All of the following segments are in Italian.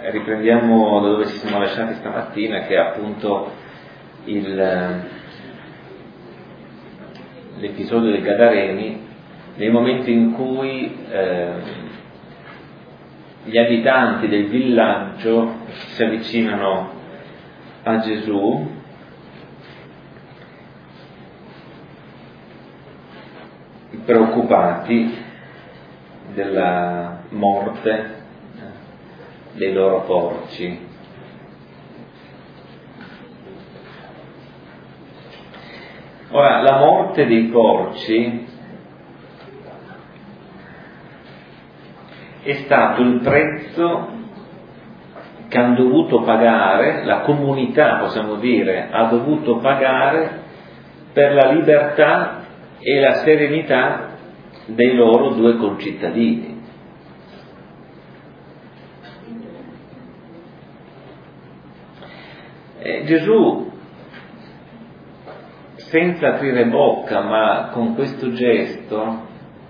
riprendiamo da dove ci siamo lasciati stamattina, che è appunto l'episodio dei Gadareni, nel momento in cui gli abitanti del villaggio si avvicinano a Gesù preoccupati della morte dei loro porci. Ora, la morte dei porci è stato il prezzo che hanno dovuto pagare, la comunità, possiamo dire, ha dovuto pagare per la libertà e la serenità dei loro due concittadini. Gesù, senza aprire bocca, ma con questo gesto,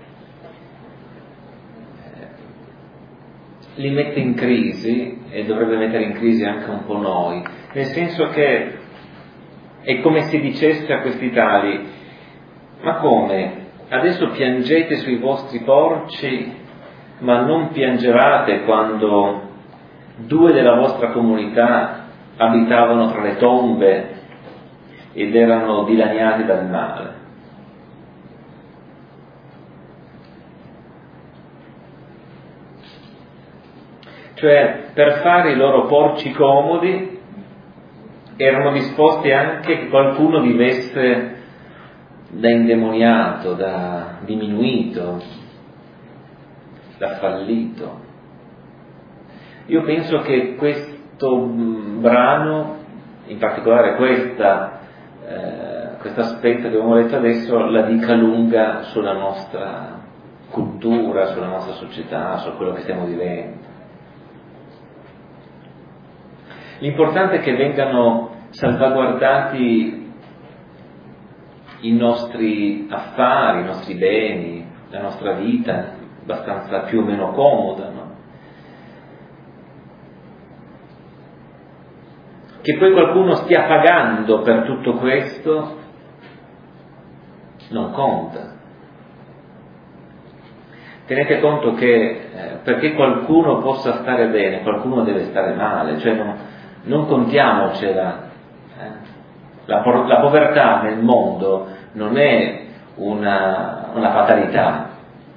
li mette in crisi, e dovrebbe mettere in crisi anche un po' noi, nel senso che è come se dicesse a questi tali: ma come? Adesso piangete sui vostri porci, ma non piangevate quando due della vostra comunità abitavano tra le tombe ed erano dilaniati dal male? Cioè, per fare i loro porci comodi erano disposti anche che qualcuno vivesse da indemoniato, da diminuito, da fallito. Io penso che questo brano, in particolare questo aspetto che abbiamo letto adesso, la dica lunga sulla nostra cultura, sulla nostra società, su quello che stiamo vivendo. L'importante è che vengano salvaguardati i nostri affari, i nostri beni, la nostra vita, abbastanza più o meno comoda, no? Che poi qualcuno stia pagando per tutto questo non conta. Tenete conto che perché qualcuno possa stare bene, qualcuno deve stare male, cioè non contiamocela. La povertà nel mondo non è una fatalità,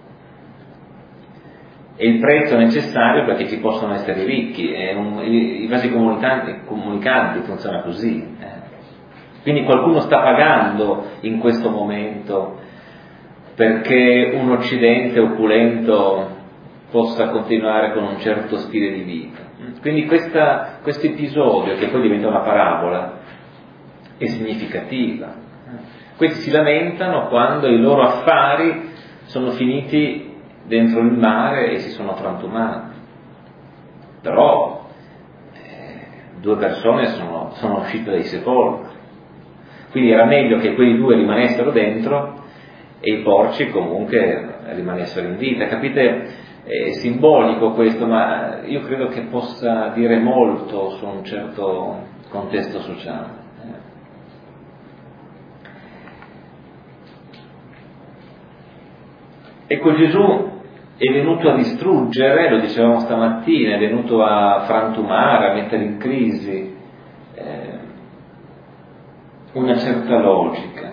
è il prezzo necessario perché ci possono essere ricchi, i vasi comunicanti funziona così. Quindi qualcuno sta pagando in questo momento perché un Occidente opulento possa continuare con un certo stile di vita. Quindi questo episodio, che poi diventa una parabola, è significativa. Questi si lamentano quando i loro affari sono finiti dentro il mare e si sono frantumati. Però due persone sono uscite dai sepolcri, quindi era meglio che quei due rimanessero dentro e i porci comunque rimanessero in vita. Capite? È simbolico questo, ma io credo che possa dire molto su un certo contesto sociale. Ecco, Gesù è venuto a distruggere, lo dicevamo stamattina, è venuto a frantumare, a mettere in crisi una certa logica.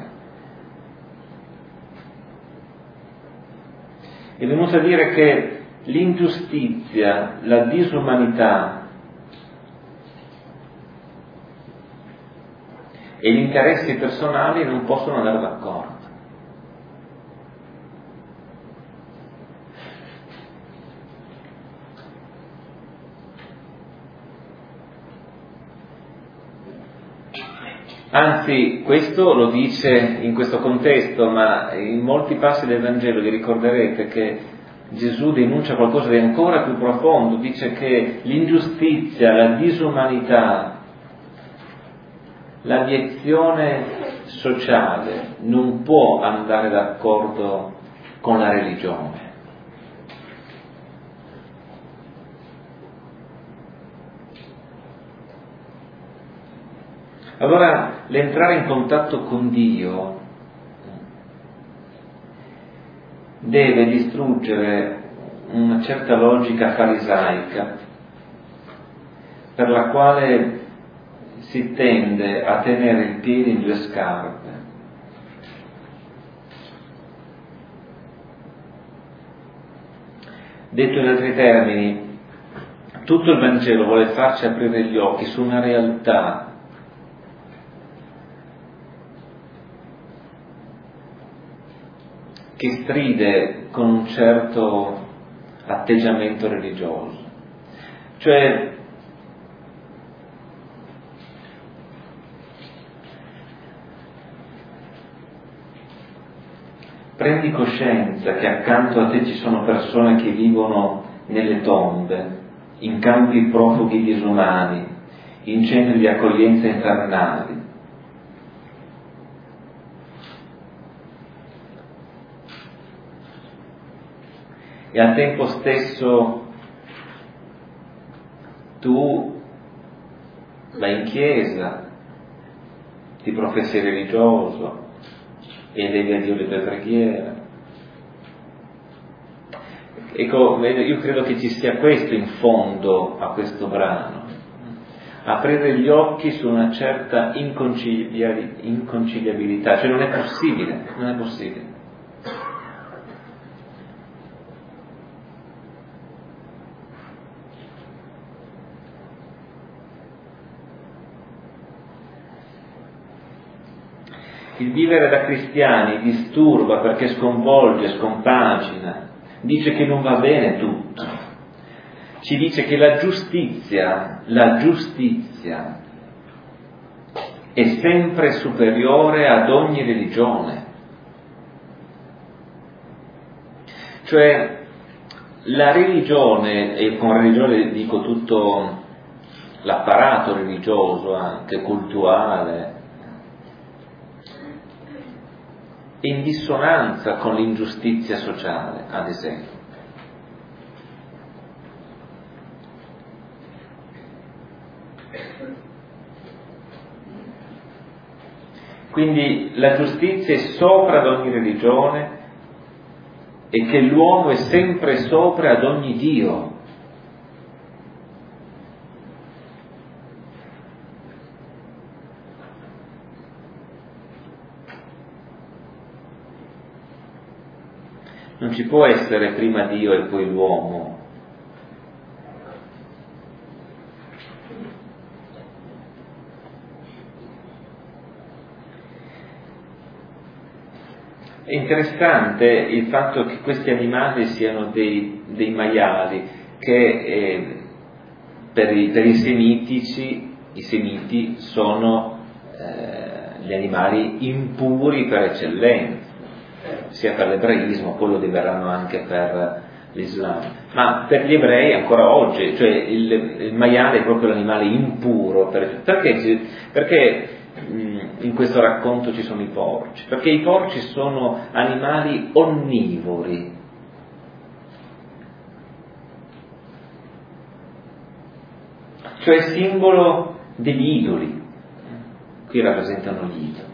È venuto a dire che l'ingiustizia, la disumanità e gli interessi personali non possono andare d'accordo. Anzi, questo lo dice in questo contesto, ma in molti passi del Vangelo vi ricorderete che Gesù denuncia qualcosa di ancora più profondo, dice che l'ingiustizia, la disumanità, l'abiezione sociale non può andare d'accordo con la religione. Allora l'entrare in contatto con Dio deve distruggere una certa logica farisaica per la quale si tende a tenere il piede in due scarpe. Detto in altri termini, tutto il Vangelo vuole farci aprire gli occhi su una realtà che stride con un certo atteggiamento religioso. Cioè, prendi coscienza che accanto a te ci sono persone che vivono nelle tombe, in campi profughi disumani, in centri di accoglienza infernali. E al tempo stesso tu vai in chiesa, ti professi religioso, e devi a Dio le tue preghiere. Ecco, io credo che ci sia questo in fondo a questo brano: aprire gli occhi su una certa inconciliabilità, cioè non è possibile. Il vivere da cristiani disturba perché sconvolge, scompagina, dice che non va bene tutto, ci dice che la giustizia è sempre superiore ad ogni religione. Cioè la religione, e con religione dico tutto l'apparato religioso, anche cultuale, in dissonanza con l'ingiustizia sociale, ad esempio. Quindi la giustizia è sopra ad ogni religione e che l'uomo è sempre sopra ad ogni Dio. Non ci può essere prima Dio e poi l'uomo. È interessante il fatto che questi animali siano dei maiali, che per i semiti sono gli animali impuri per eccellenza, sia per l'ebraismo, poi lo diverranno anche per l'Islam, ma per gli ebrei ancora oggi, cioè il maiale è proprio l'animale impuro. Perché in questo racconto ci sono i porci? Perché i porci sono animali onnivori, cioè simbolo degli idoli. Qui rappresentano gli idoli.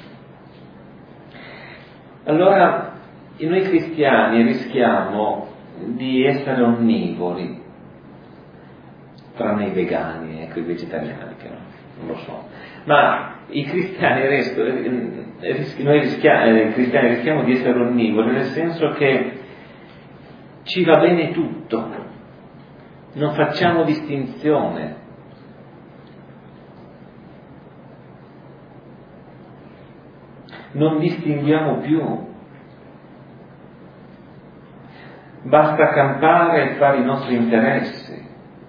Allora noi cristiani rischiamo di essere onnivori, tranne i vegani, ecco, i vegetariani che non lo so, ma i cristiani cristiani rischiamo di essere onnivori, nel senso che ci va bene tutto, non facciamo distinzione. Non distinguiamo più. Basta campare e fare i nostri interessi.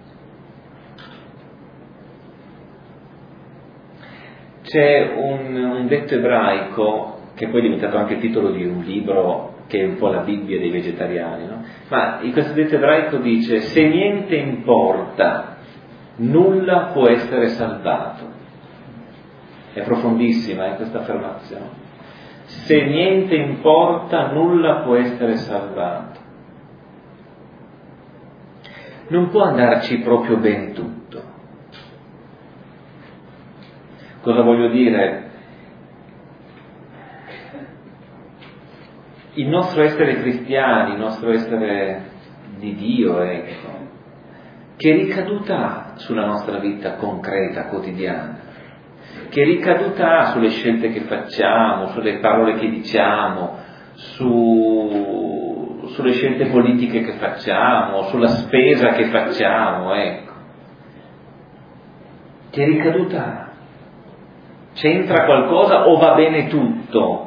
C'è un detto ebraico, che poi è diventato anche il titolo di un libro che è un po' la Bibbia dei vegetariani, no? Ma questo detto ebraico dice: se niente importa, nulla può essere salvato. È profondissima questa affermazione. Se niente importa, nulla può essere salvato. Non può andarci proprio bene tutto. Cosa voglio dire? Il nostro essere cristiani, il nostro essere di Dio, ecco, che ricaduta ha sulla nostra vita concreta, quotidiana? Che ricaduta ha sulle scelte che facciamo, sulle parole che diciamo, sulle scelte politiche che facciamo, sulla spesa che facciamo, ecco? Che ricaduta ha? C'entra qualcosa o va bene tutto?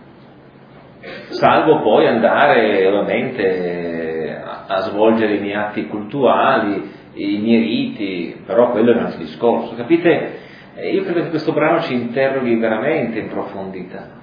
Salvo poi andare ovviamente a svolgere i miei atti cultuali, i miei riti, però quello è un altro discorso. Capite? Io credo che questo brano ci interroghi veramente in profondità.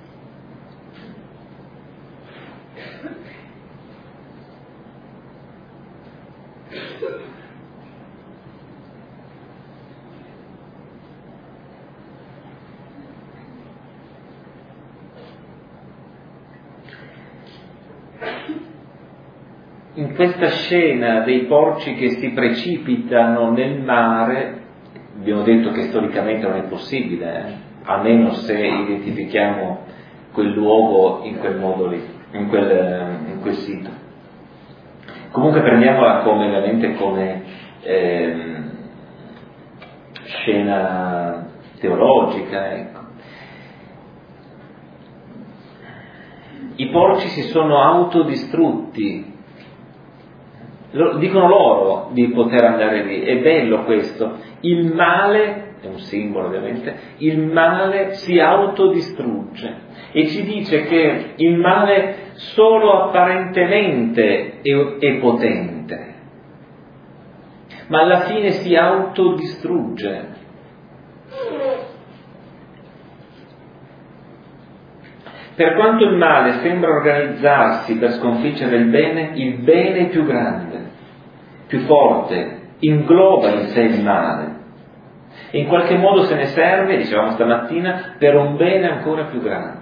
In questa scena dei porci che si precipitano nel mare, abbiamo detto che storicamente non è possibile, almeno se identifichiamo quel luogo in quel modo lì, in quel sito. Comunque prendiamola ovviamente come scena teologica, ecco. I porci si sono autodistrutti. Dicono loro di poter andare lì, è bello questo, il male, è un simbolo ovviamente, il male si autodistrugge e ci dice che il male solo apparentemente è potente, ma alla fine si autodistrugge. Per quanto il male sembra organizzarsi per sconfiggere il bene è più grande, più forte, ingloba in sé il male e in qualche modo se ne serve, dicevamo stamattina, per un bene ancora più grande.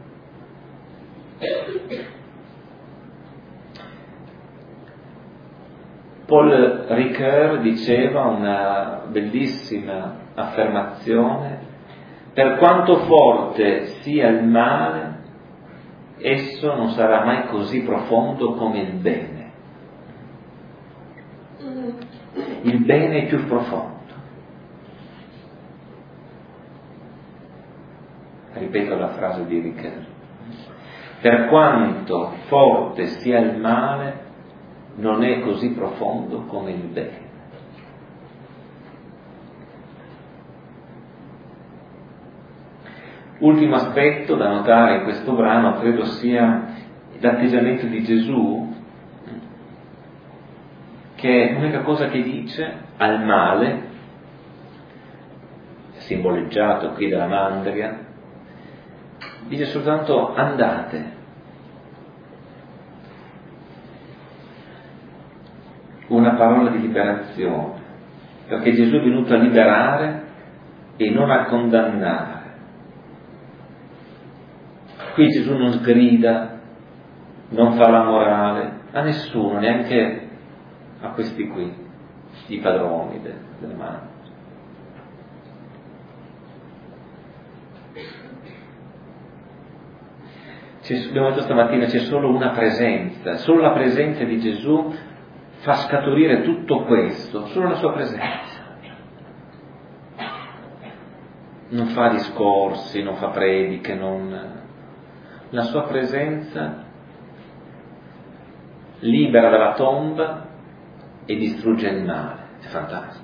Paul Ricoeur diceva una bellissima affermazione: per quanto forte sia il male, esso non sarà mai così profondo come il bene. Il bene è più profondo. Ripeto la frase di Ricoeur. Per quanto forte sia il male, non è così profondo come il bene. Ultimo aspetto da notare in questo brano credo sia l'atteggiamento di Gesù, che l'unica cosa che dice al male, simboleggiato qui dalla mandria, dice soltanto andate. Una parola di liberazione, perché Gesù è venuto a liberare e non a condannare. Qui Gesù non sgrida, non fa la morale a nessuno, neanche a questi qui, i padroni delle mani. Abbiamo detto stamattina, c'è solo una presenza, solo la presenza di Gesù fa scaturire tutto questo, solo la sua presenza. Non fa discorsi, non fa prediche, la sua presenza libera dalla tomba e distrugge il male. È fantastico.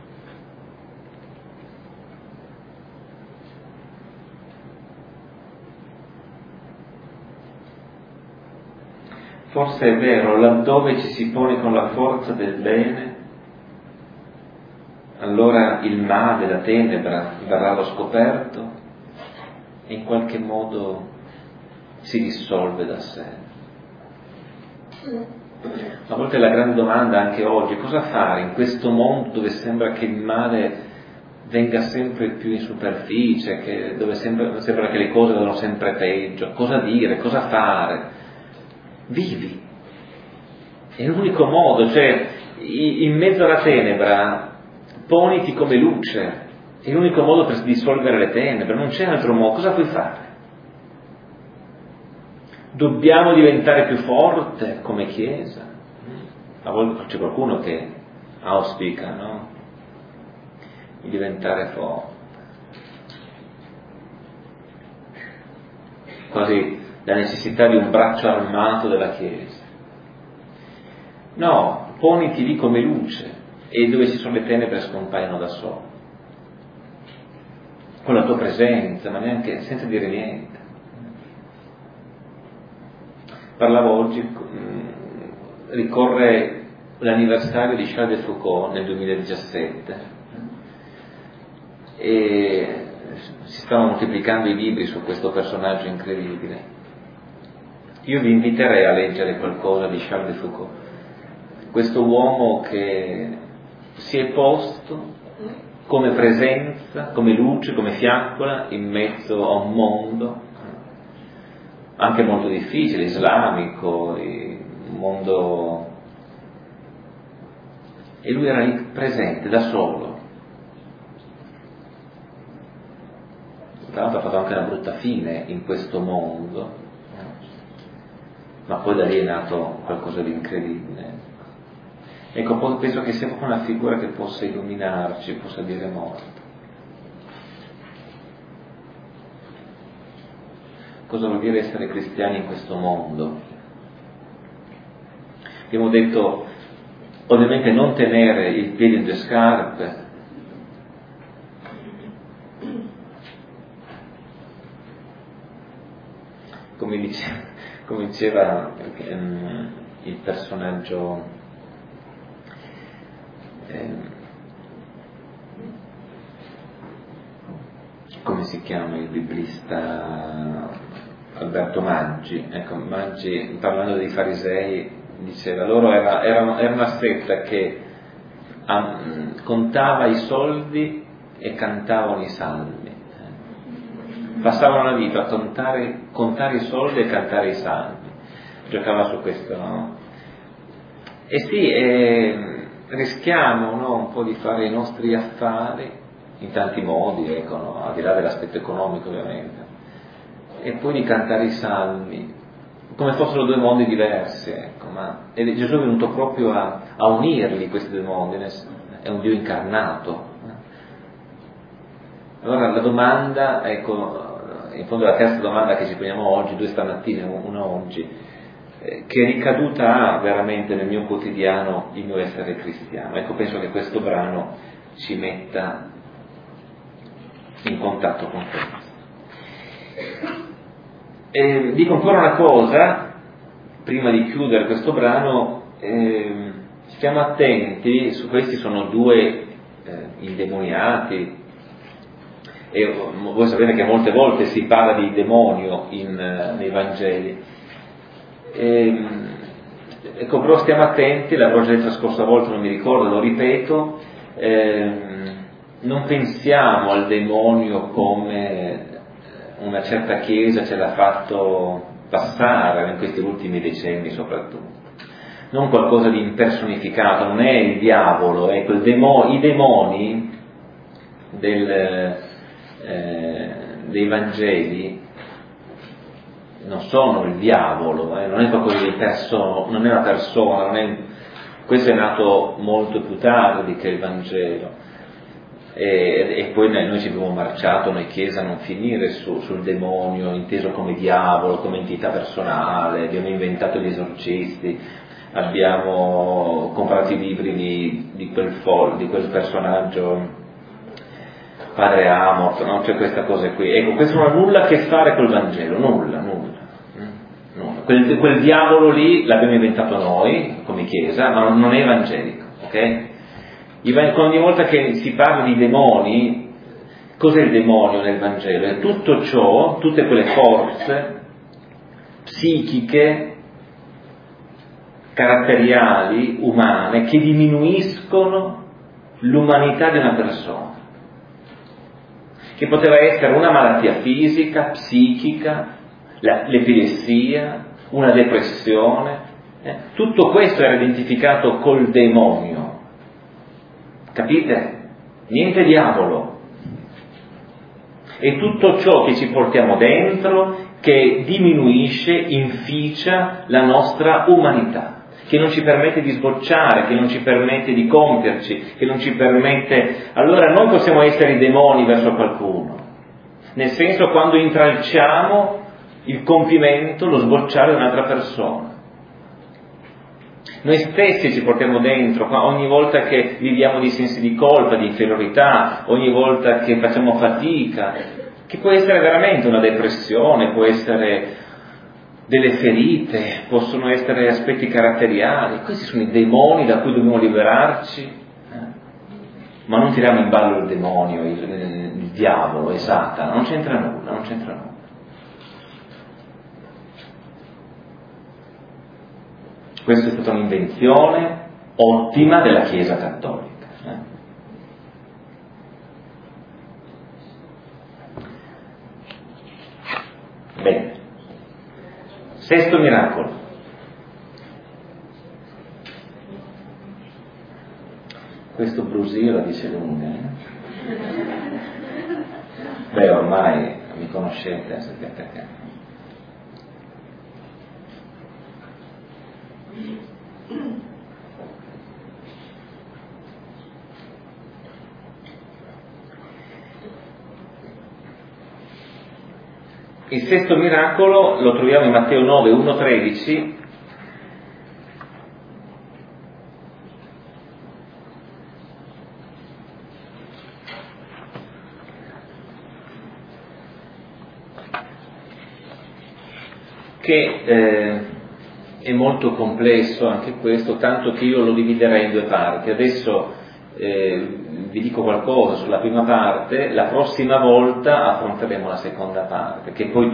Forse è vero, laddove ci si pone con la forza del bene, allora il male, la tenebra verrà allo scoperto e in qualche modo si dissolve da sé. A volte la grande domanda anche oggi, cosa fare in questo mondo dove sembra che il male venga sempre più in superficie, dove sembra che le cose vadano sempre peggio, cosa dire, cosa fare? Vivi, è l'unico modo, cioè in mezzo alla tenebra poniti come luce È l'unico modo per dissolvere le tenebre, non c'è altro modo. Cosa puoi fare? Dobbiamo diventare più forte come Chiesa. A volte c'è qualcuno che auspica, no? Di diventare forte. Quasi la necessità di un braccio armato della Chiesa. No, poniti lì come luce e dove ci sono le tenebre scompaiono da sole. Con la tua presenza, ma neanche senza dire niente. Parlavo oggi, ricorre l'anniversario di Charles de Foucault nel 2017 e si stavano moltiplicando i libri su questo personaggio incredibile. Io vi inviterei a leggere qualcosa di Charles de Foucault, questo uomo che si è posto come presenza, come luce, come fiaccola in mezzo a un mondo anche molto difficile, islamico, un mondo, e lui era lì presente da solo. Tra l'altro ha fatto anche una brutta fine in questo mondo, ma poi da lì è nato qualcosa di incredibile. Ecco, penso che sia proprio una figura che possa illuminarci, possa dire molto. Cosa vuol dire essere cristiani in questo mondo? Abbiamo detto, ovviamente, non tenere il piede in due scarpe, come diceva il personaggio come si chiama il biblista Alberto Maggi. Ecco, Maggi, parlando dei farisei, diceva loro era una setta che contava i soldi e cantavano i salmi. Passavano la vita a contare i soldi e cantare i salmi. Giocava su questo, no? E sì, rischiamo, no, un po' di fare i nostri affari in tanti modi, ecco, no? Al di là dell'aspetto economico ovviamente, e poi di cantare i salmi come fossero due mondi diversi, ecco, e Gesù è venuto proprio a unirli questi due mondi, è un Dio incarnato. Allora la domanda, ecco, in fondo la terza domanda che ci poniamo oggi, due stamattina, una oggi, che ricaduta ha veramente nel mio quotidiano il mio essere cristiano? Ecco, penso che questo brano ci metta in contatto con questo. E dico ancora una cosa, prima di chiudere questo brano, stiamo attenti, su questi sono due indemoniati, e voi sapete che molte volte si parla di demonio nei Vangeli. Ecco, però stiamo attenti, l'avevo già detto la scorsa volta, non mi ricordo, lo ripeto, non pensiamo al demonio come una certa chiesa ce l'ha fatto passare in questi ultimi decenni soprattutto, non qualcosa di impersonificato, non è il diavolo, ecco, i demoni dei Vangeli non sono il diavolo, non è qualcosa di non è una persona, questo è nato molto più tardi che il Vangelo, e poi noi ci abbiamo marciato, noi Chiesa, a non finire sul demonio inteso come diavolo, come entità personale, abbiamo inventato gli esorcisti, abbiamo comprato i libri di quel personaggio Padre Amorth, no? C'è questa cosa qui. Ecco, questo non ha nulla a che fare col Vangelo, nulla. Quel diavolo lì l'abbiamo inventato noi, come Chiesa, ma non è evangelico, ok? Ogni volta che si parla di demoni, cos'è il demonio nel Vangelo? È tutto ciò, tutte quelle forze psichiche, caratteriali, umane, che diminuiscono l'umanità di una persona. Che poteva essere una malattia fisica, psichica, l'epilessia, una depressione, tutto questo era identificato col demonio, capite? Niente diavolo, È tutto ciò che ci portiamo dentro che diminuisce, inficia la nostra umanità, che non ci permette di sbocciare, che non ci permette di compierci, che non ci permette... Allora noi possiamo essere demoni verso qualcuno, nel senso quando intralciamo il compimento, lo sbocciare di un'altra persona. Noi stessi ci portiamo dentro, ogni volta che viviamo di sensi di colpa, di inferiorità, ogni volta che facciamo fatica, che può essere veramente una depressione, può essere delle ferite, possono essere aspetti caratteriali. Questi sono i demoni da cui dobbiamo liberarci, ma non tiriamo in ballo il demonio, il diavolo e Satana, non c'entra nulla, non c'entra nulla. Questa è stata un'invenzione ottima della Chiesa cattolica. Bene. Sesto miracolo. Questo brusio la dice lunga. Beh, ormai mi conoscete, sapete che... Il sesto miracolo lo troviamo in Matteo 9, 1-13, che è molto complesso anche questo, tanto che io lo dividerei in due parti. Adesso vi dico qualcosa sulla prima parte, la prossima volta affronteremo la seconda parte, che poi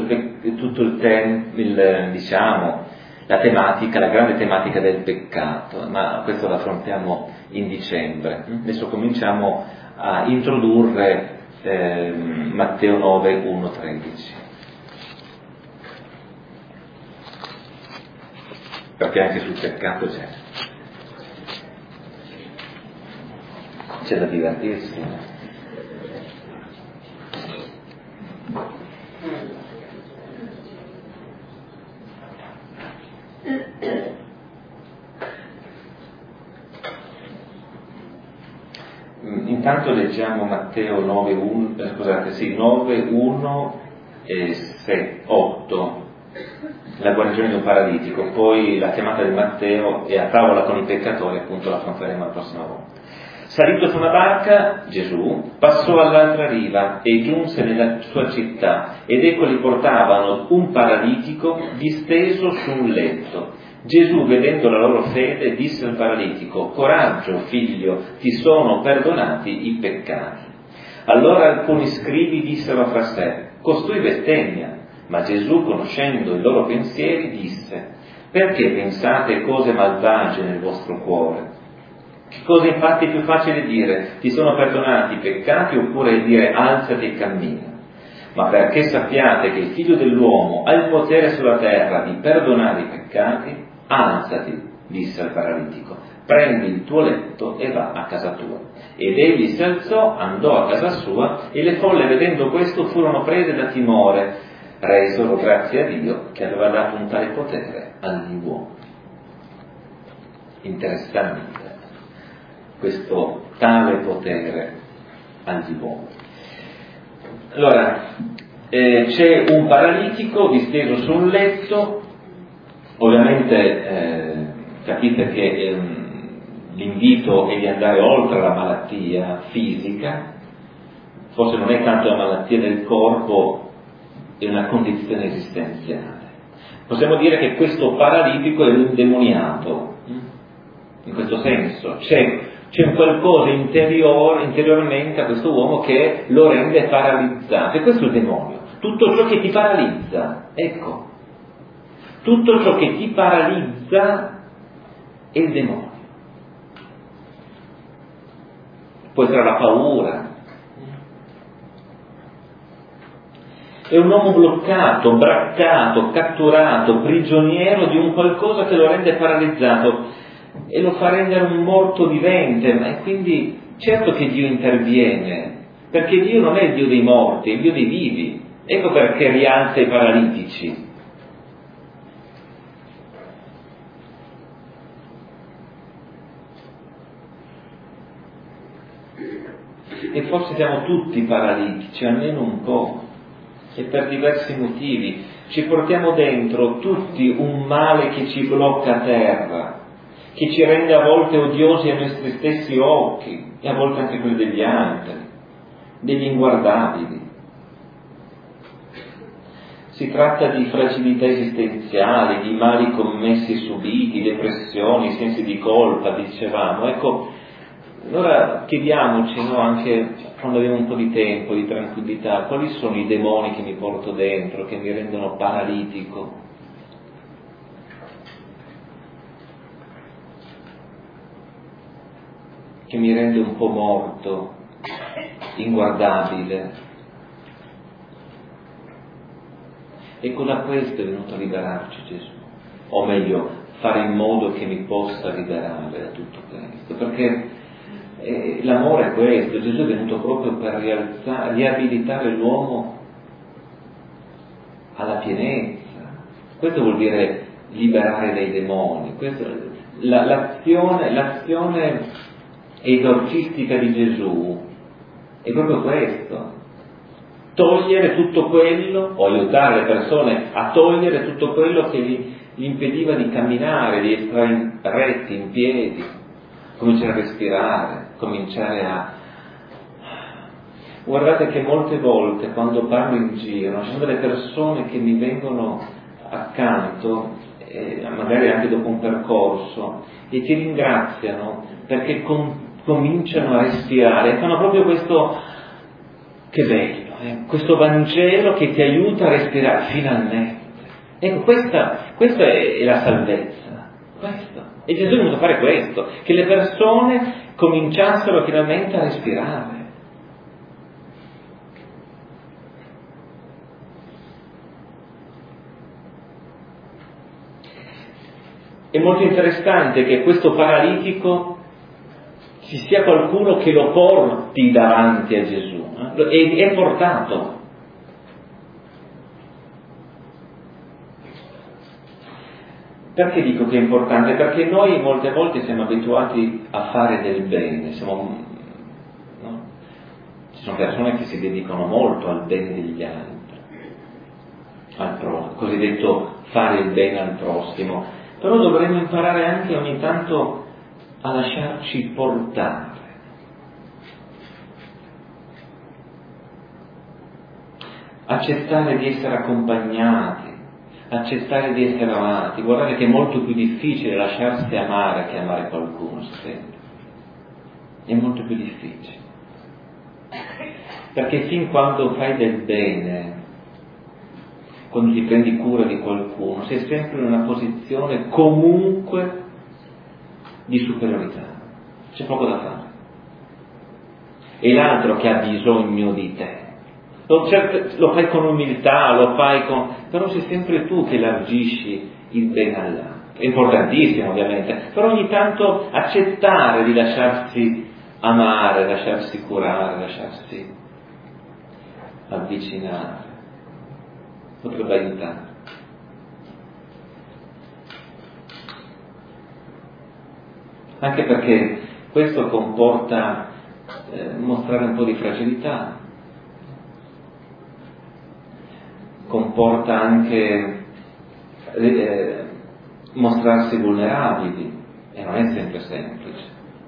diciamo, la tematica, la grande tematica del peccato, ma questo lo affrontiamo in dicembre. Adesso cominciamo a introdurre Matteo 9, 1-13. Perché anche sul peccato c'è da divertirsi. Intanto leggiamo Matteo 9, 1 e 8. La guarigione di un paralitico, poi la chiamata di Matteo e a tavola con i peccatori, appunto la affronteremo la prossima volta. Salito su una barca, Gesù passò all'altra riva e giunse nella sua città, ed ecco li portavano un paralitico disteso su un letto. Gesù, vedendo la loro fede, disse al paralitico: coraggio, figlio, ti sono perdonati i peccati. Allora alcuni scribi dissero fra sé: costui bestemmia. Ma Gesù, conoscendo i loro pensieri, disse: perché pensate cose malvagie nel vostro cuore? Che cosa infatti è più facile dire: ti sono perdonati i peccati, oppure dire: alzati e cammina? Ma perché sappiate che il Figlio dell'uomo ha il potere sulla terra di perdonare i peccati, alzati, disse al paralitico, prendi il tuo letto e va a casa tua. Ed egli si alzò, andò a casa sua, e le folle, vedendo questo, furono prese da timore. Resero grazie a Dio che aveva dato un tale potere agli uomini. Interessante questo tale potere agli uomini. Allora, c'è un paralitico disteso su un letto, ovviamente capite che l'invito è di andare oltre la malattia fisica, forse non è tanto la malattia del corpo, è una condizione esistenziale. Possiamo dire che questo paralitico è un indemoniato, in questo senso. C'è un qualcosa interiormente a questo uomo che lo rende paralizzato, e questo è il demonio. Tutto ciò che ti paralizza, ecco, tutto ciò che ti paralizza è il demonio. Può essere la paura. È un uomo bloccato, braccato, catturato, prigioniero di un qualcosa che lo rende paralizzato e lo fa rendere un morto vivente. E quindi certo che Dio interviene, perché Dio non è il Dio dei morti, è il Dio dei vivi. Ecco perché rialza i paralitici. E forse siamo tutti paralitici, almeno un po', e per diversi motivi. Ci portiamo dentro tutti un male che ci blocca a terra, che ci rende a volte odiosi ai nostri stessi occhi, e a volte anche quelli degli altri, degli inguardabili. Si tratta di fragilità esistenziali, di mali commessi e subiti, depressioni, sensi di colpa, dicevamo. Ecco, allora chiediamoci, no, anche quando abbiamo un po' di tempo, di tranquillità, quali sono i demoni che mi porto dentro, che mi rendono paralitico? Che mi rende un po' morto, inguardabile. Ecco, da questo è venuto a liberarci Gesù, o meglio, fare in modo che mi possa liberare da tutto questo, perché l'amore è questo. Gesù è venuto proprio per riabilitare l'uomo alla pienezza. Questo vuol dire liberare dai demoni. L'azione esorcistica di Gesù è proprio questo: togliere tutto quello, o aiutare le persone a togliere tutto quello che gli impediva di camminare, di stare retti, in piedi, cominciare a respirare, cominciare a... Guardate che molte volte quando parlo in giro ci sono delle persone che mi vengono accanto, magari anche dopo un percorso, e ti ringraziano perché cominciano a respirare e fanno proprio questo, che bello, questo Vangelo che ti aiuta a respirare finalmente. Ecco, questa è la salvezza, questo. E Gesù è venuto a fare questo, che le persone cominciassero finalmente a respirare. È molto interessante che questo paralitico ci sia qualcuno che lo porti davanti a Gesù, è portato. Perché dico che è importante? Perché noi molte volte siamo abituati a fare del bene, no? Ci sono persone che si dedicano molto al bene degli altri, al cosiddetto fare il bene al prossimo, però dovremmo imparare anche ogni tanto a lasciarci portare. Accettare di essere accompagnati, accettare di essere amati. Guardate che è molto più difficile lasciarsi amare che amare qualcuno, sapete? È molto più difficile. Perché fin quando fai del bene, quando ti prendi cura di qualcuno, sei sempre in una posizione comunque di superiorità. C'è poco da fare. È l'altro che ha bisogno di te. Lo fai con umiltà, però sei sempre tu che elargisci il bene all'altro. È importantissimo ovviamente, però ogni tanto accettare di lasciarsi amare, lasciarsi curare, lasciarsi avvicinare potrebbe aiutare. Anche perché questo comporta mostrare un po' di fragilità, comporta anche mostrarsi vulnerabili, e non è sempre semplice.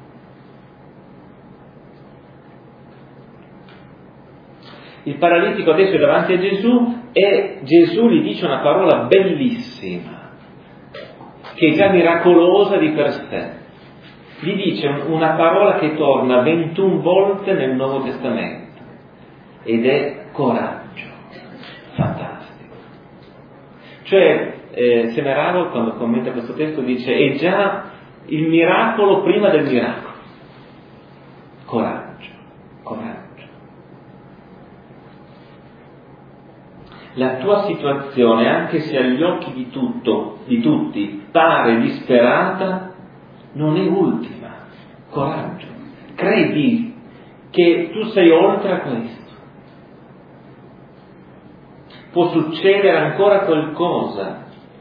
Il paralitico adesso è davanti a Gesù e Gesù gli dice una parola bellissima, che è già miracolosa di per sé. Gli dice una parola che torna 21 volte nel Nuovo Testamento, ed è coraggio. Fantastico. Cioè, Semeraro, quando commenta questo testo, dice è già il miracolo prima del miracolo. Coraggio, coraggio. La tua situazione, anche se agli occhi di tutti, pare disperata, non è ultima. Coraggio. Credi che tu sei oltre a questo. Può succedere ancora qualcosa.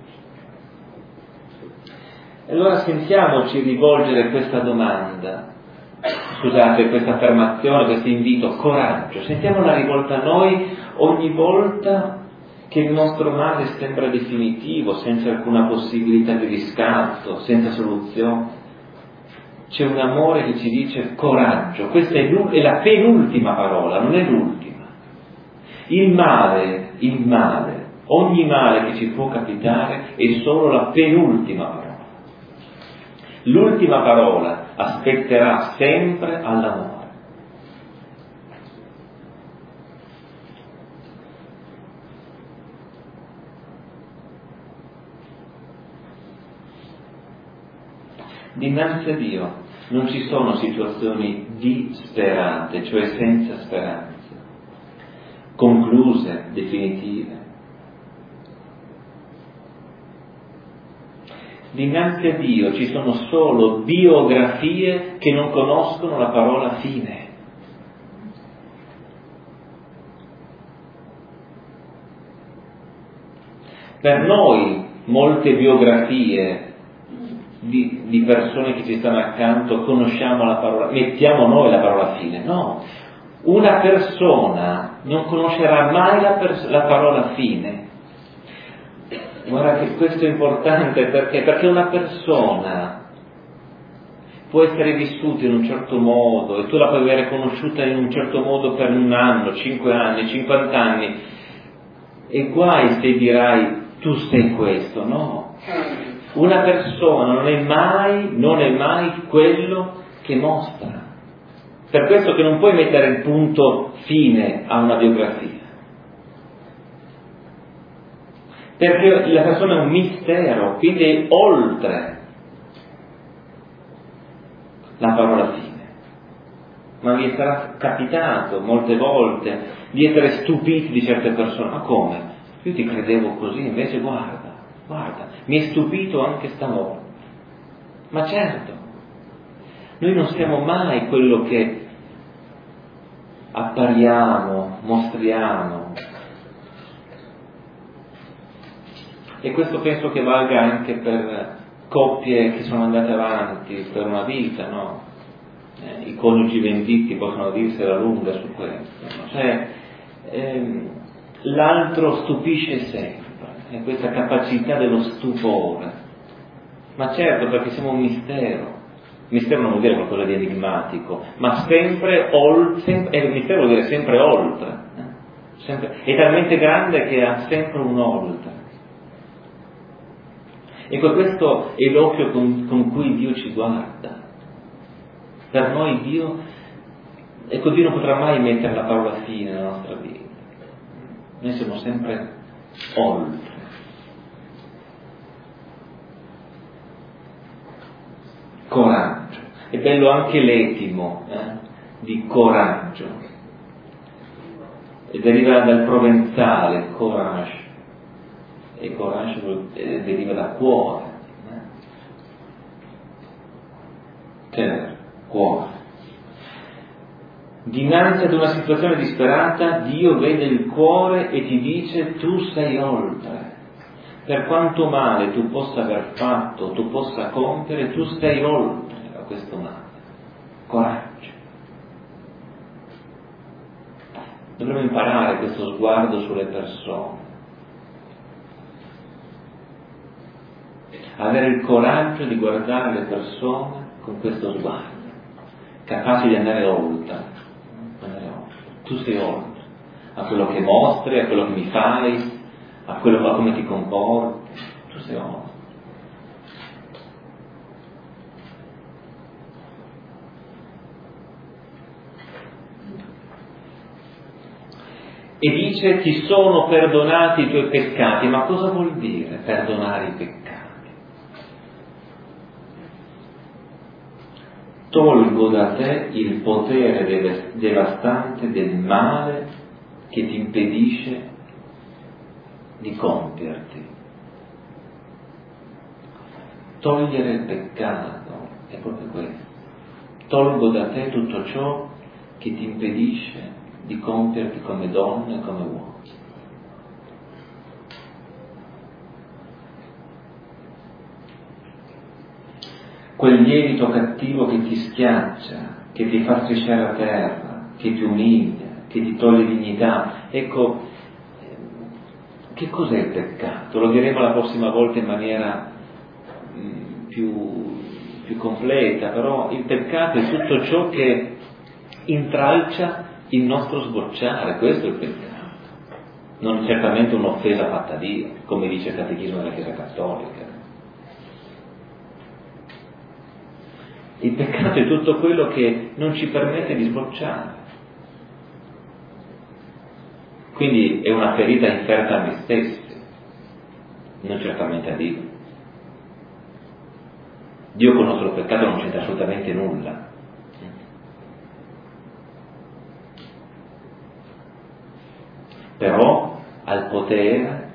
Allora sentiamoci rivolgere questa domanda, scusate, questa affermazione, questo invito, coraggio. Sentiamola rivolta a noi ogni volta che il nostro male sembra definitivo, senza alcuna possibilità di riscatto, senza soluzione. C'è un amore che ci dice coraggio. Questa è la penultima parola, non è l'ultima. Il male, ogni male che ci può capitare è solo la penultima parola. L'ultima parola aspetterà sempre all'amore. Dinanzi a Dio non ci sono situazioni disperate, cioè senza speranza, concluse, definitive. Dinanzi a Dio ci sono solo biografie che non conoscono la parola fine. Per noi molte biografie di persone che ci stanno accanto conosciamo la parola, mettiamo noi la parola fine. No, una persona non conoscerà mai la parola fine. Guarda che questo è importante perché una persona può essere vissuta in un certo modo e tu la puoi avere conosciuta in un certo modo per 1 anno, 5 anni, 50 anni, e guai se dirai tu sei questo. No, una persona non è mai quello che mostra. Per questo che non puoi mettere il punto fine a una biografia, perché la persona è un mistero, quindi è oltre la parola fine. Ma vi sarà capitato molte volte di essere stupiti di certe persone. Ma come? Io ti credevo così, invece guarda, mi è stupito anche stavolta. Ma certo, noi non siamo mai quello che appariamo, mostriamo. E questo penso che valga anche per coppie che sono andate avanti per una vita, no? I coniugi venditti possono dirsela lunga su questo, no? Cioè, l'altro stupisce sempre, è questa capacità dello stupore. Ma certo, perché siamo un mistero. Mistero non vuol dire qualcosa di enigmatico, ma sempre oltre, e il mistero vuol dire sempre oltre. Sempre, è talmente grande che ha sempre un oltre. Ecco, questo è l'occhio con cui Dio ci guarda. Per noi Dio non potrà mai mettere la parola fine nella nostra vita. Noi siamo sempre oltre. Coraggio. È bello anche l'etimo di coraggio. E deriva dal provenzale, courage. E coraggio deriva da cuore. Cuore. Dinanzi ad una situazione disperata, Dio vede il cuore e ti dice tu sei oltre. Per quanto male tu possa aver fatto, tu possa compiere, tu sei oltre a questo male. Coraggio. Dovremmo imparare questo sguardo sulle persone. Avere il coraggio di guardare le persone con questo sguardo, capaci di andare oltre. Tu sei oltre a quello che mostri, a quello che mi fai, a come ti comporti. Tu sei oltre. E dice ti sono perdonati i tuoi peccati. Ma cosa vuol dire perdonare i peccati? Tolgo da te il potere devastante del male che ti impedisce di compierti. Togliere il peccato è proprio questo. Tolgo da te tutto ciò che ti impedisce di compierti come donna e come uomo. Quel lievito cattivo che ti schiaccia, che ti fa strisciare a terra, che ti umilia, che ti toglie dignità. Ecco, che cos'è il peccato? Lo diremo la prossima volta in maniera più completa, però il peccato è tutto ciò che intralcia il nostro sbocciare, questo è il peccato. Non è certamente un'offesa fatta a Dio, come dice il Catechismo della Chiesa Cattolica. Il peccato è tutto quello che non ci permette di sbocciare. Quindi è una ferita inferta a me stessi, non certamente a Dio. Dio con il nostro peccato non c'entra assolutamente nulla. Però ha il potere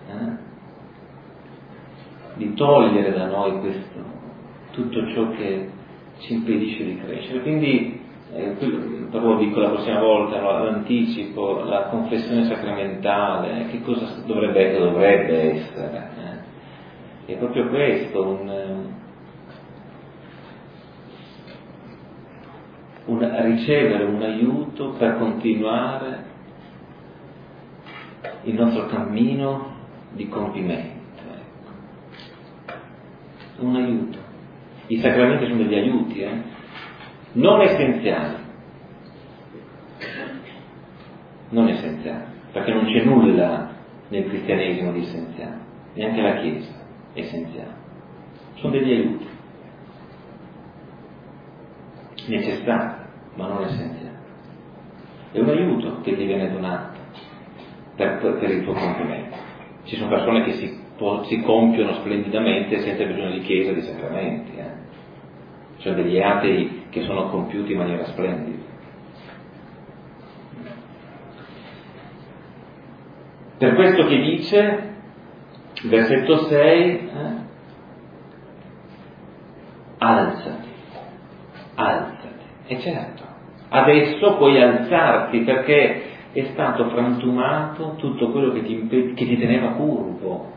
di togliere da noi questo, tutto ciò che ci impedisce di crescere. Quindi, però lo dico la prossima volta, no, l'anticipo, la confessione sacramentale, che cosa dovrebbe essere? È proprio questo, ricevere un aiuto per continuare il nostro cammino di compimento. Un aiuto. I sacramenti sono degli aiuti, non essenziali. Non essenziali, perché non c'è nulla nel cristianesimo di essenziale, neanche la Chiesa è essenziale. Sono degli aiuti. Necessari, ma non essenziali. È un aiuto che ti viene donato per il tuo compimento. Ci sono persone che si compiono splendidamente senza bisogno di chiesa e di sacramenti. Ci sono degli atei che sono compiuti in maniera splendida. Per questo che dice, versetto 6, alzati. E certo, adesso puoi alzarti perché è stato frantumato tutto quello che ti teneva curvo,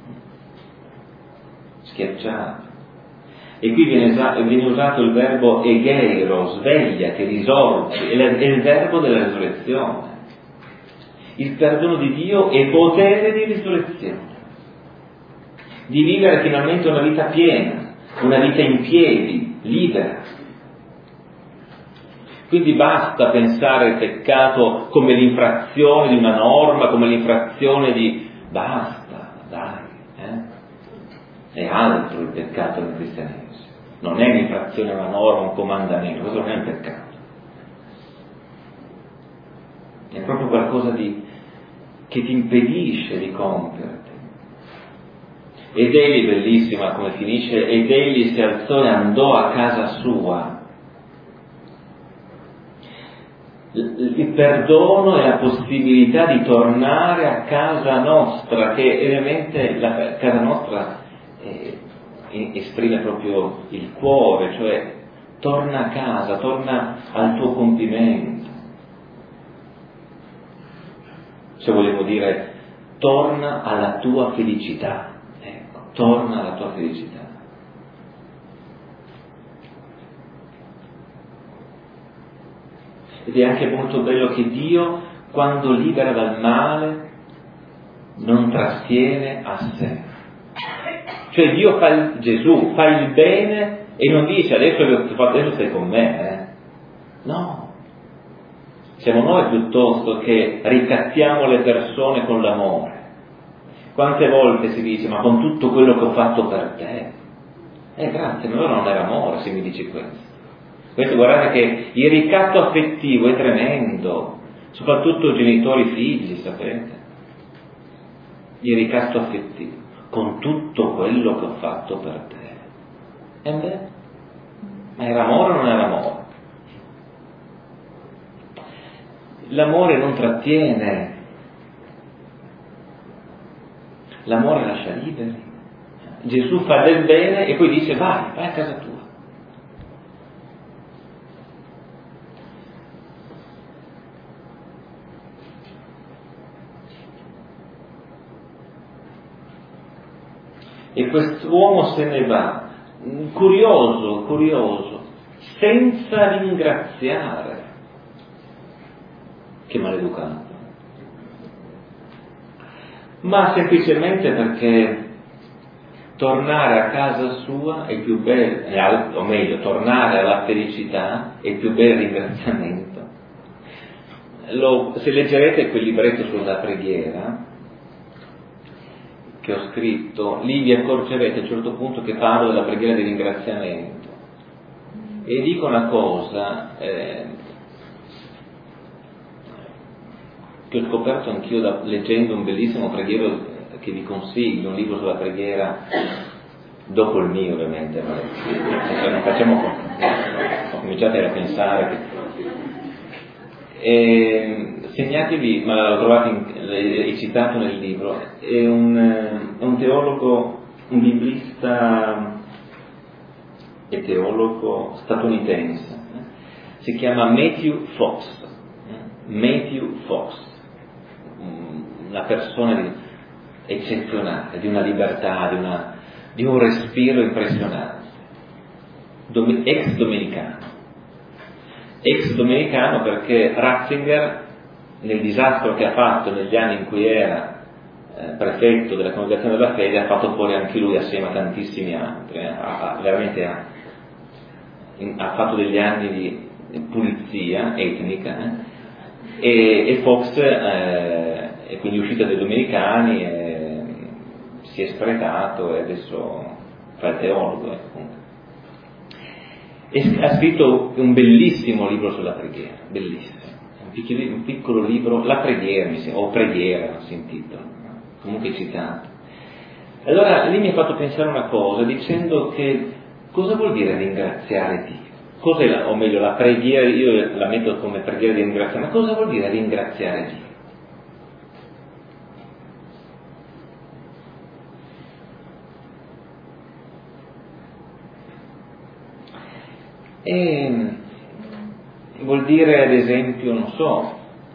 schiacciato. E qui viene usato il verbo egeiro, svegliati, risorgi, è il verbo della risurrezione. Il perdono di Dio è potere di risurrezione, di vivere finalmente una vita piena, una vita in piedi, libera. Quindi basta pensare il peccato come l'infrazione di una norma, come l'infrazione di... Basta, dai, È altro il peccato nel cristianesimo. Non è l'infrazione a una norma, un comandamento, questo non è un peccato. È proprio qualcosa che ti impedisce di compierti. Ed egli, bellissima come finisce, ed egli si alzò e andò a casa sua. Il perdono è la possibilità di tornare a casa nostra, che ovviamente la casa nostra esprime proprio il cuore, cioè torna a casa, torna al tuo compimento. Se vogliamo dire, torna alla tua felicità, torna alla tua felicità. Ed è anche molto bello che Dio, quando libera dal male, non trattiene a sé. Cioè Dio Gesù fa il bene e non dice adesso stai con me, No. Siamo noi piuttosto che ricattiamo le persone con l'amore. Quante volte si dice, ma con tutto quello che ho fatto per te? Grazie, ma allora non era amore se mi dici questo. Questo, guardate che il ricatto affettivo è tremendo, soprattutto genitori-figli, sapete? Il ricatto affettivo, con tutto quello che ho fatto per te. Ma era amore o non era amore? L'amore non trattiene, l'amore lascia liberi. Gesù fa del bene e poi dice vai a casa tua. e quest'uomo se ne va, curioso, senza ringraziare. Che maleducato. Ma semplicemente perché tornare a casa sua è più bello, o meglio, tornare alla felicità è il più bel ringraziamento. Se leggerete quel libretto sulla preghiera che ho scritto, lì vi accorgerete a un certo punto che parlo della preghiera di ringraziamento e dico una cosa che ho scoperto anch'io leggendo un bellissimo preghiero che vi consiglio, un libro sulla preghiera dopo il mio ovviamente, ma non facciamo, ho cominciato a pensare segnatevi, ma l'ho trovato è citato nel libro, è un teologo, un biblista e teologo statunitense, si chiama Matthew Fox, una persona eccezionale, di una libertà, di un respiro impressionante, ex domenicano perché Ratzinger, nel disastro che ha fatto negli anni in cui era prefetto della Congregazione della Fede, ha fatto fuori anche lui assieme a tantissimi altri, veramente ha fatto degli anni di pulizia etnica, e Fox è quindi uscito dai domenicani e si è spretato e adesso fa il teologo, e ha scritto un bellissimo libro sulla preghiera, bellissimo, un piccolo libro, La preghiera o Preghiera si intitola, comunque citato. Allora lì mi ha fatto pensare una cosa, dicendo che cosa vuol dire ringraziare Dio? Cos'è o meglio la preghiera, io la metto come preghiera di ringraziamento, ma cosa vuol dire ringraziare Dio? E vuol dire ad esempio, non so,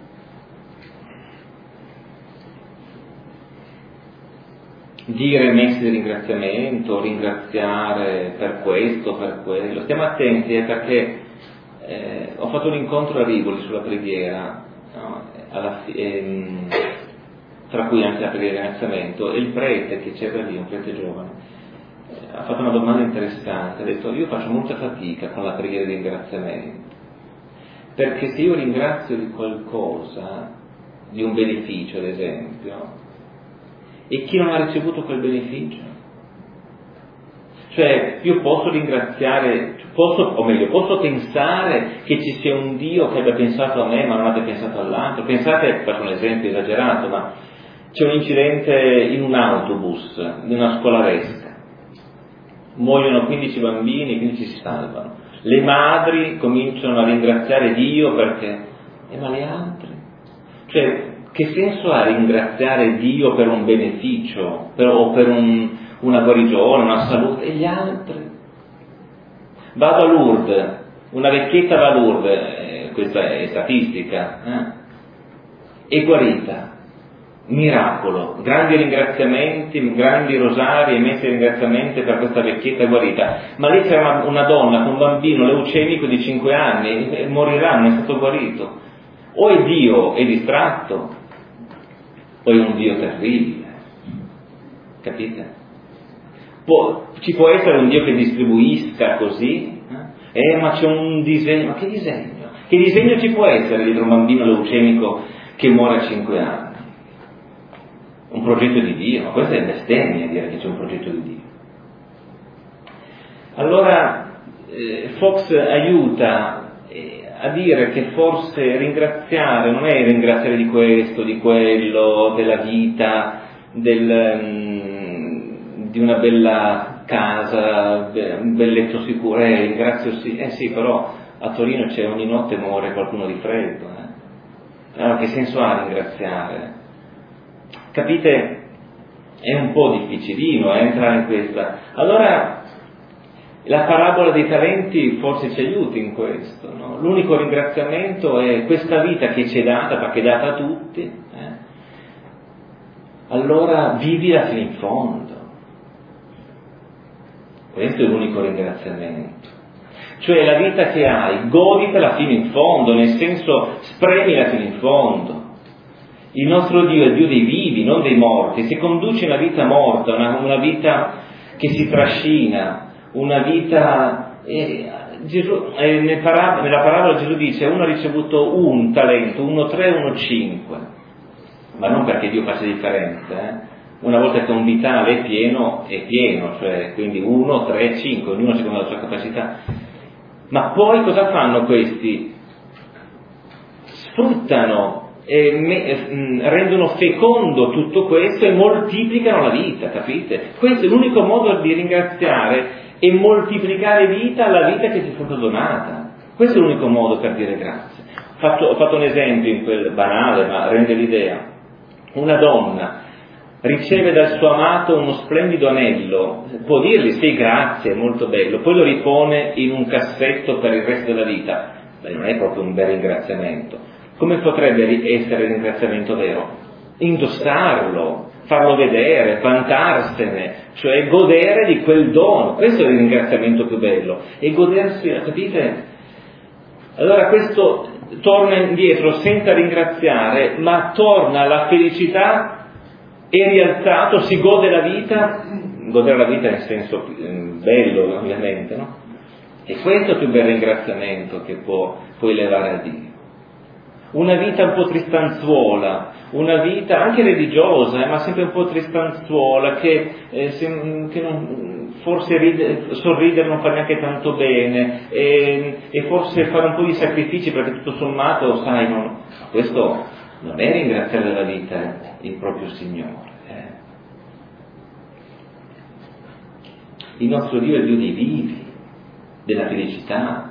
dire messi di ringraziamento, ringraziare per questo, per quello. Stiamo attenti perché ho fatto un incontro a Rivoli sulla preghiera, no? Tra cui anche la preghiera di ringraziamento, e il prete che c'era lì, un prete giovane, ha fatto una domanda interessante, ha detto: io faccio molta fatica con la preghiera di ringraziamento, perché se io ringrazio di qualcosa, di un beneficio ad esempio, e chi non ha ricevuto quel beneficio? Cioè, io posso ringraziare, posso pensare che ci sia un Dio che abbia pensato a me ma non abbia pensato all'altro. Pensate, faccio un esempio esagerato, ma c'è un incidente in un autobus di una scolaresca, muoiono 15 bambini, 15 si salvano, le madri cominciano a ringraziare Dio perché, ma le altre? Cioè, che senso ha ringraziare Dio per un beneficio, o per una guarigione, una salute, e gli altri? Vado a Lourdes, una vecchietta va a Lourdes, questa è statistica, è guarita, miracolo, grandi ringraziamenti, grandi rosari e messi di ringraziamenti per questa vecchietta guarita, ma lì c'era una donna con un bambino leucemico di 5 anni, e morirà, non è stato guarito. O è Dio è distratto, o è un Dio terribile, capite? Ci può essere un Dio che distribuisca così, ma c'è un disegno, ma che disegno? Che disegno ci può essere dietro un bambino leucemico che muore a 5 anni? Un progetto di Dio, ma questa è bestemmia dire che c'è un progetto di Dio. Allora Fox aiuta a dire che forse ringraziare non è ringraziare di questo, di quello, della vita, di una bella casa, un bel letto sicuro, ringrazio sì, però a Torino c'è ogni notte muore qualcuno di freddo. Allora che senso ha ringraziare? Capite? È un po' difficilino entrare in questa. Allora la parabola dei talenti forse ci aiuta in questo, no? L'unico ringraziamento è questa vita che ci è data, perché è data a tutti, allora vivila fino in fondo, Questo è l'unico ringraziamento. Cioè la vita che hai, goditela fino in fondo, nel senso spremila fino in fondo. Il nostro Dio è il Dio dei vivi, non dei morti. Se conduci una vita morta, una vita che si trascina, una vita... nella parabola Gesù dice: uno ha ricevuto un talento, uno 3, uno 5. Ma non perché Dio faccia differenza, Una volta che un vitale è pieno, cioè quindi 1, 3, 5, ognuno secondo la sua capacità. Ma poi cosa fanno questi? Sfruttano, rendono fecondo tutto questo e moltiplicano la vita, capite? Questo è l'unico modo di ringraziare e moltiplicare vita alla vita che ci è stata donata. Questo è l'unico modo per dire grazie. Ho fatto un esempio in quel banale, ma rende l'idea. Una donna riceve dal suo amato uno splendido anello, può dirgli sì, grazie, è molto bello, poi lo ripone in un cassetto per il resto della vita. Beh, non è proprio un bel ringraziamento. Come potrebbe essere il ringraziamento vero? Indossarlo, farlo vedere, vantarsene, cioè godere di quel dono. Questo è il ringraziamento più bello. E godersi, capite? Allora questo torna indietro senza ringraziare, ma torna alla felicità, è rialzato, si gode la vita, godere la vita nel senso bello ovviamente, no? E questo è il più bel ringraziamento che può elevare a Dio. Una vita un po' tristanzuola, una vita anche religiosa, ma sempre un po' tristanzuola, che forse sorridere non fa neanche tanto bene, e forse fare un po' di sacrifici perché tutto sommato, sai, questo non è ringraziare della vita il proprio Signore. Il nostro Dio è il Dio dei vivi, della felicità.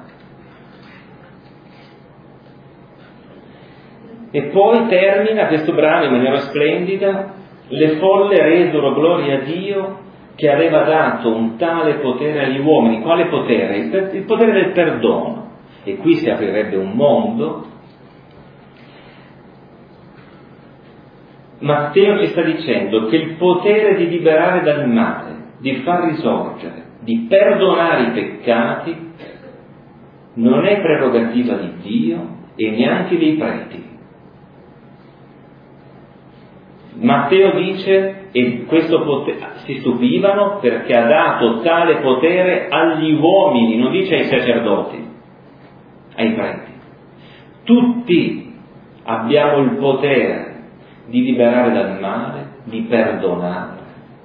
E poi termina questo brano in maniera splendida: le folle resero gloria a Dio che aveva dato un tale potere agli uomini. Quale potere? Il potere del perdono. E qui si aprirebbe un mondo. Matteo ci sta dicendo che il potere di liberare dal male, di far risorgere, di perdonare i peccati non è prerogativa di Dio e neanche dei preti. Matteo dice, e questo si stupivano perché ha dato tale potere agli uomini, non dice ai sacerdoti, ai preti. Tutti abbiamo il potere di liberare dal male, di perdonare.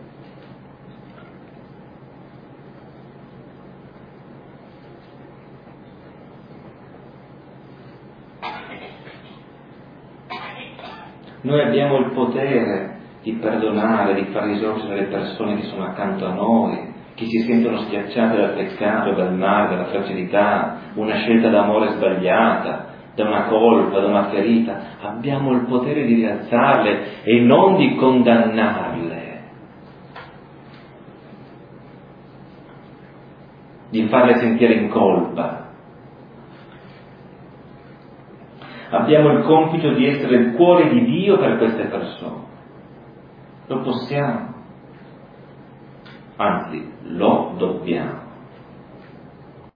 Noi abbiamo il potere di perdonare, di far risorgere le persone che sono accanto a noi, che si sentono schiacciate dal peccato, dal male, dalla fragilità, una scelta d'amore sbagliata, da una colpa, da una ferita. Abbiamo il potere di rialzarle e non di condannarle, di farle sentire in colpa. Abbiamo il compito di essere il cuore di Dio per queste persone. Lo possiamo, anzi lo dobbiamo.